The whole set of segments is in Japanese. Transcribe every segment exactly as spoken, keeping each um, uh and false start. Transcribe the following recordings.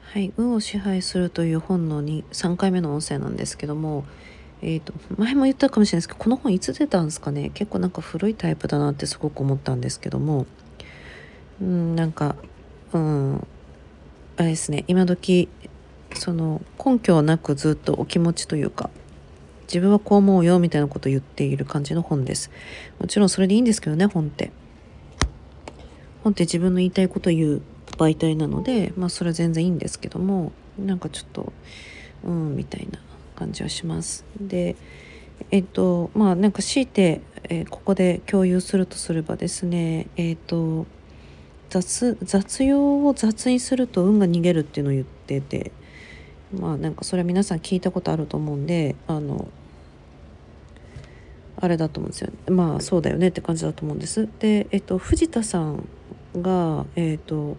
はい、運を支配するという本のにさんかいめの音声なんですけども、えーと、前も言ったかもしれないですけど、この本いつ出たんですかね。結構なんか古いタイプだなってすごく思ったんですけども、うん、なんか、うん、あれですね、今時、その根拠なくずっとお気持ちというか、自分はこう思うよみたいなことを言っている感じの本です。もちろんそれでいいんですけどね、本って。本って自分の言いたいことを言う媒体なので、まあそれは全然いいんですけども、なんかちょっと、うんみたいな感じはします。で、えっとまあなんか強いて、えーここで共有するとすればですね、えっと雑雑用を雑にすると運が逃げるっていうのを言ってて、まあなんかそれは皆さん聞いたことあると思うんで、あのあれだと思うんですよ。まあそうだよねって感じだと思うんです。で、えっと藤田さんがえっと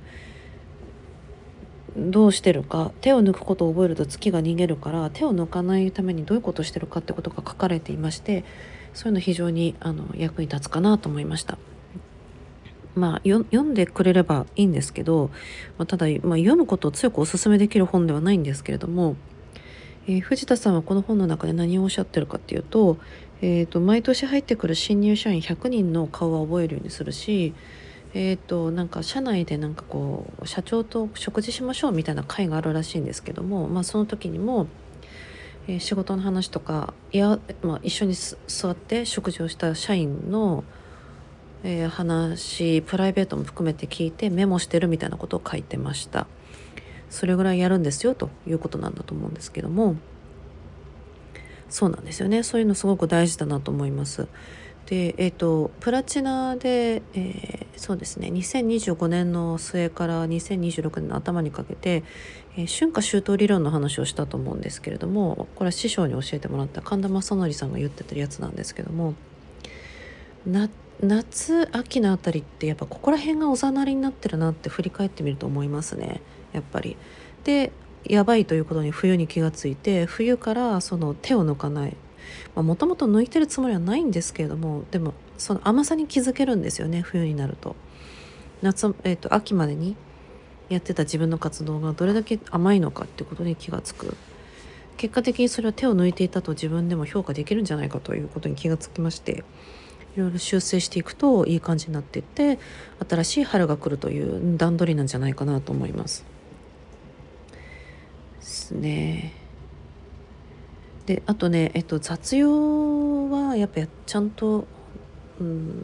どうしてるか、手を抜くことを覚えると月が逃げるから、手を抜かないためにどういうことをしてるかってことが書かれていまして、そういうの非常にあの役に立つかなと思いました。まあよ読んでくれればいいんですけど、まあ、ただ、まあ、読むことを強くお勧めできる本ではないんですけれども、えー藤田さんはこの本の中で何をおっしゃってるかっていうと、えーと毎年入ってくる新入社員ひゃくにんの顔は覚えるようにするし、えーとなんか社内でなんかこう社長と食事しましょうみたいな会があるらしいんですけども、まあ、その時にも、えー仕事の話とか、いや、まあ、一緒にす座って食事をした社員の、えー話、プライベートも含めて聞いてメモしてるみたいなことを書いてました。それぐらいやるんですよということなんだと思うんですけども、そうなんですよね。そういうのすごく大事だなと思います。で、えっと、プラチナで、えーそうですね、にせんにじゅうごねんの末からにせんにじゅうろくねんの頭にかけて、えー春夏秋冬理論の話をしたと思うんですけれども、これは師匠に教えてもらった神田正則さんが言ってたやつなんですけども、な夏秋のあたりってやっぱここら辺がおざなりになってるなって振り返ってみると思いますね、やっぱり。で、やばいということに冬に気がついて、冬からその手を抜かない、もともと抜いてるつもりはないんですけれども、でもその甘さに気づけるんですよね、冬になると。夏、えー、と秋までにやってた自分の活動がどれだけ甘いのかっていうことに気がつく。結果的にそれは手を抜いていたと自分でも評価できるんじゃないかということに気がつきまして、いろいろ修正していくといい感じになっていって、新しい春が来るという段取りなんじゃないかなと思いますですね。で、あとね、えっと、雑用はやっぱちゃんと、うん、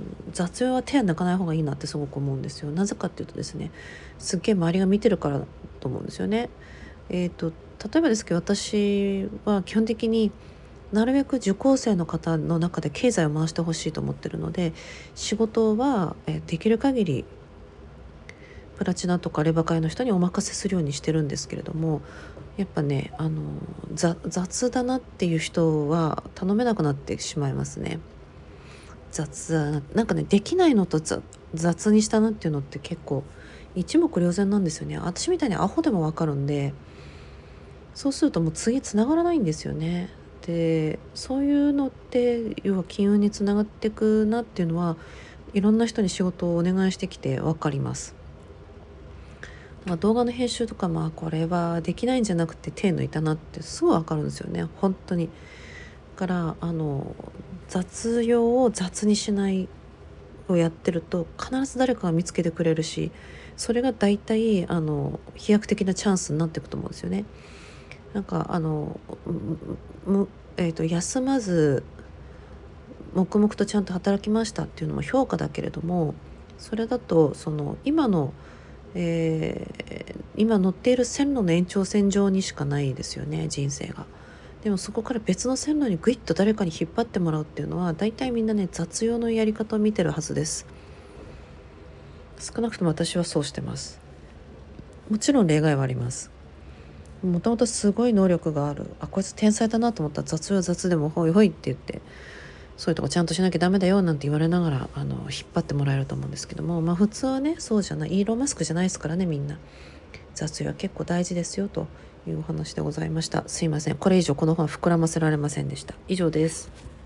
雑用は手は抜かない方がいいなってすごく思うんですよ。なぜかっていうとですね、すっげえ周りが見てるからと思うんですよね。えっと例えばですけど、私は基本的になるべく受講生の方の中で経済を回してほしいと思ってるので、仕事はえできる限りプラチナとかレバ会の人にお任せするようにしてるんですけれども、やっぱね、あの雑だなっていう人は頼めなくなってしまいますね。雑だな、なんかね、できないのと雑雑にしたなっていうのって結構一目瞭然なんですよね。私みたいにアホでもわかるんで、そうするともう次つながらないんですよね。で、そういうのって要は金運につながっていくなっていうのはいろんな人に仕事をお願いしてきて分かります。まあ、動画の編集とか、まあこれはできないんじゃなくて手抜いたなってすぐ分かるんですよね、本当に。だからあの雑用を雑にしないをやってると必ず誰かが見つけてくれるし、それが大体あの飛躍的なチャンスになっていくと思うんですよね。なんかあのむ、えーと、休まず黙々とちゃんと働きましたっていうのも評価だけれども、それだとその今の、えー今乗っている線路の延長線上にしかないですよね、人生が。でもそこから別の線路にグイッと誰かに引っ張ってもらうっていうのは大体みんなね、雑用のやり方を見てるはずです。少なくとも私はそうしてます。もちろん例外はあります。もともとすごい能力がある、あ、こいつ天才だなと思ったら雑用雑でもほいほいって言って、そういうとこちゃんとしなきゃダメだよなんて言われながらあの引っ張ってもらえると思うんですけども、まあ普通はねそうじゃない、イーロン・マスクじゃないですからね、みんな。雑用は結構大事ですよというお話でございました。すいません、これ以上この本は膨らませられませんでした。以上です。